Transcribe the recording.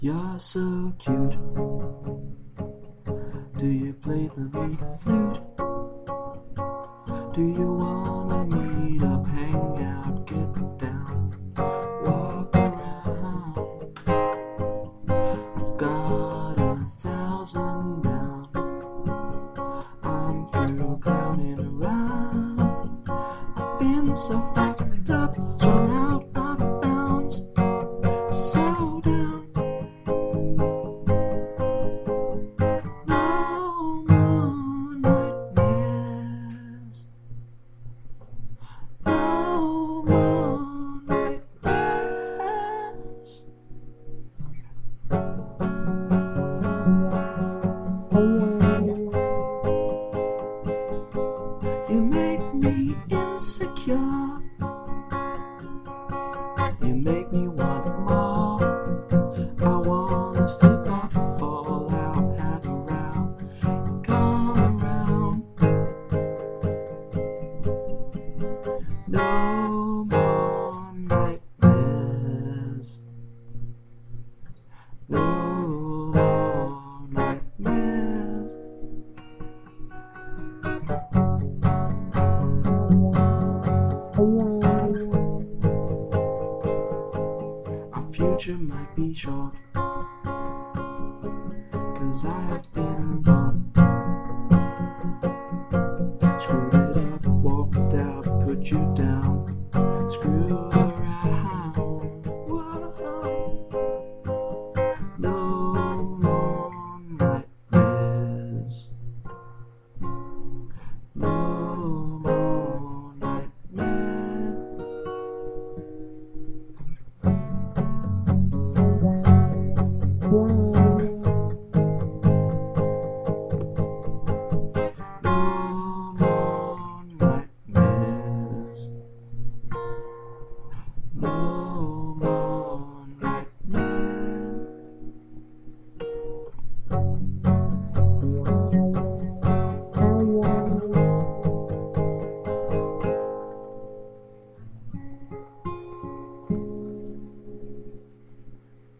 You're so cute. Do you play the meat flute? Do you wanna meet up, hang out, get down, walk around? I've got 1,000 down. I'm through clowning around. I've been so fucked up, thrown out of bounds, so down. No more nightmares. No more nightmares. You make me insecure. You make me want more. I wanna slip up, fall out, have a row, come around. No more nightmares. No more nightmares. Our future might be short, 'cause I've been born.